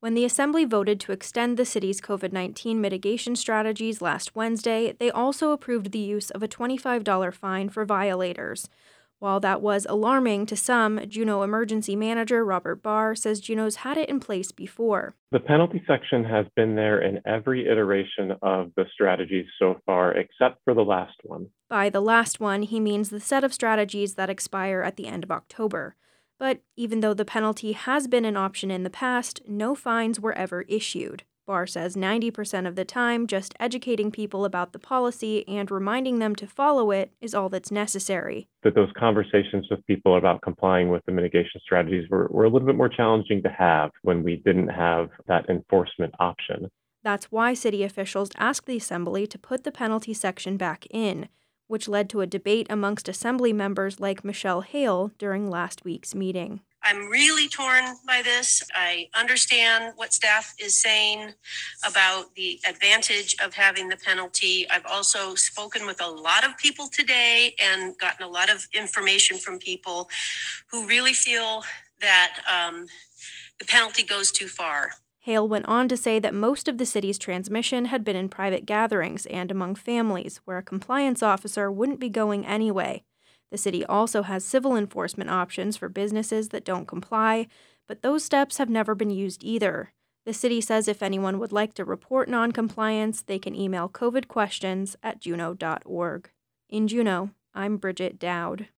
When the Assembly voted to extend the city's COVID-19 mitigation strategies last Wednesday, they also approved the use of a $25 fine for violators. While that was alarming to some, Juneau Emergency Manager Robert Barr says Juneau's had it in place before. The penalty section has been there in every iteration of the strategies so far, except for the last one. By the last one, he means the set of strategies that expire at the end of October. But even though the penalty has been an option in the past, no fines were ever issued. Barr says 90% of the time, just educating people about the policy and reminding them to follow it is all that's necessary. That those conversations with people about complying with the mitigation strategies were a little bit more challenging to have when we didn't have that enforcement option. That's why city officials asked the Assembly to put the penalty section back in, which led to a debate amongst Assembly members like Michelle Hale during last week's meeting. I'm really torn by this. I understand what staff is saying about the advantage of having the penalty. I've also spoken with a lot of people today and gotten a lot of information from people who really feel that the penalty goes too far. Hale went on to say that most of the city's transmission had been in private gatherings and among families, where a compliance officer wouldn't be going anyway. The city also has civil enforcement options for businesses that don't comply, but those steps have never been used either. The city says if anyone would like to report noncompliance, they can email covidquestions@juneau.org. In Juneau, I'm Bridget Dowd.